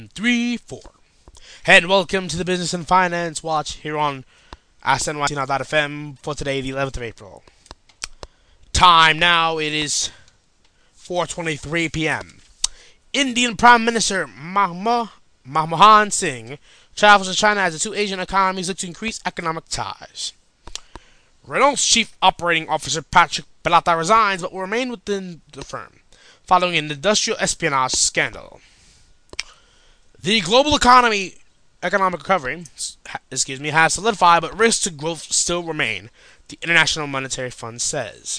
3, 4. And welcome to the Business and Finance Watch here on SNYC.FM for today, the 11th of April. Time now, it is 4:23 p.m. Indian Prime Minister Manmohan Singh travels to China as the two Asian economies look to increase economic ties. Renault's chief operating officer Patrick Bellotta resigns but will remain within the firm, following an industrial espionage scandal. The global economic recovery has solidified, but risks to growth still remain, the International Monetary Fund says.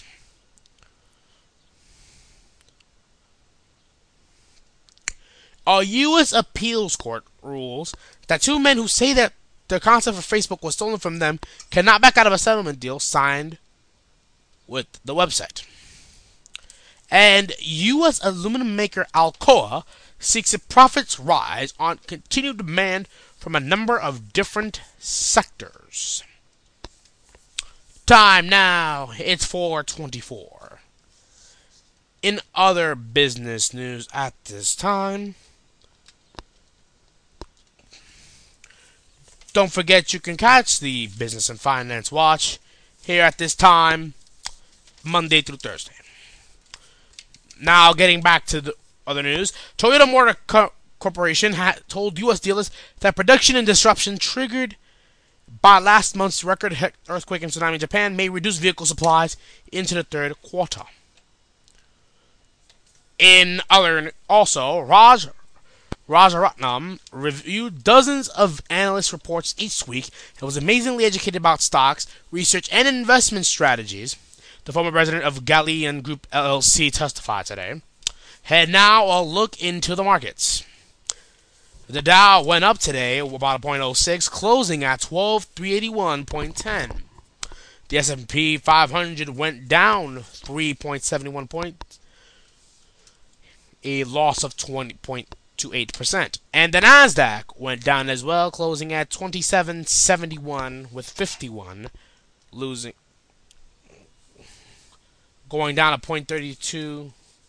A U.S. appeals court rules that two men who say that the concept of Facebook was stolen from them cannot back out of a settlement deal signed with the website. And U.S. aluminum maker Alcoa seeks a profits rise on continued demand from a number of different sectors. Time now, it's 4:24. In other business news at this time, don't forget you can catch the Business and Finance Watch here at this time, Monday through Thursday. Now, getting back to the other news, Toyota Motor Corporation told U.S. dealers that production and disruption triggered by last month's record earthquake and tsunami in Japan may reduce vehicle supplies into the third quarter. Rajaratnam reviewed dozens of analyst reports each week and was amazingly educated about stocks, research, and investment strategies. The former president of Galleon Group LLC testified today. And now a look into the markets. The Dow went up today about 0.06, closing at 12,381.10. The S&P 500 went down 3.71 points, a loss of 20.28%. And the Nasdaq went down as well, closing at 2771 with 51, going down a 0.32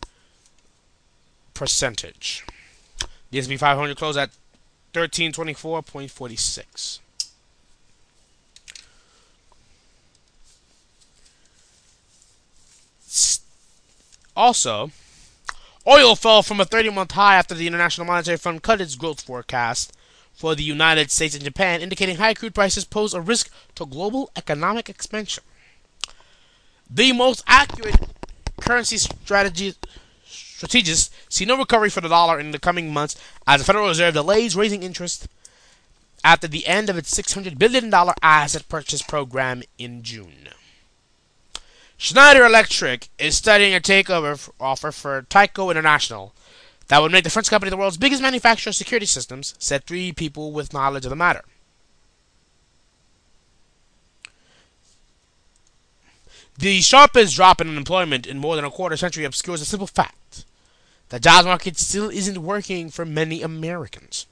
percentage. The S&P 500 closed at 1324.46. Also, oil fell from a 30-month high after the International Monetary Fund cut its growth forecast for the United States and Japan, indicating high crude prices pose a risk to global economic expansion. The most accurate currency strategists see no recovery for the dollar in the coming months as the Federal Reserve delays raising interest after the end of its $600 billion asset purchase program in June. Schneider Electric is studying a takeover offer for Tyco International that would make the French company the world's biggest manufacturer of security systems, said three people with knowledge of the matter. The sharpest drop in unemployment in more than a quarter century obscures a simple fact: the job market still isn't working for many Americans.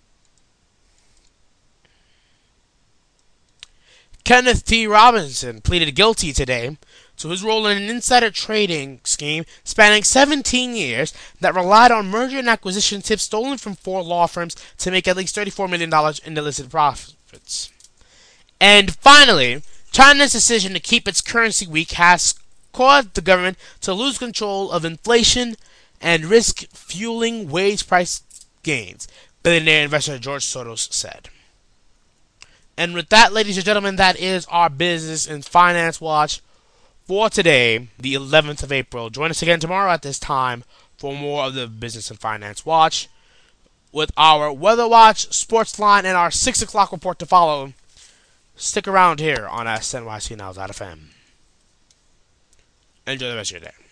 Kenneth T. Robinson pleaded guilty today to his role in an insider trading scheme spanning 17 years that relied on merger and acquisition tips stolen from 4 law firms to make at least $34 million in illicit profits. And finally, China's decision to keep its currency weak has caused the government to lose control of inflation and risk fueling wage price gains, billionaire investor George Soros said. And with that, ladies and gentlemen, that is our Business and Finance Watch for today, the 11th of April. Join us again tomorrow at this time for more of the Business and Finance Watch with our Weather Watch, Sports Line, and our 6 o'clock report to follow. Stick around here on SNYC Now.FM. Enjoy the rest of your day.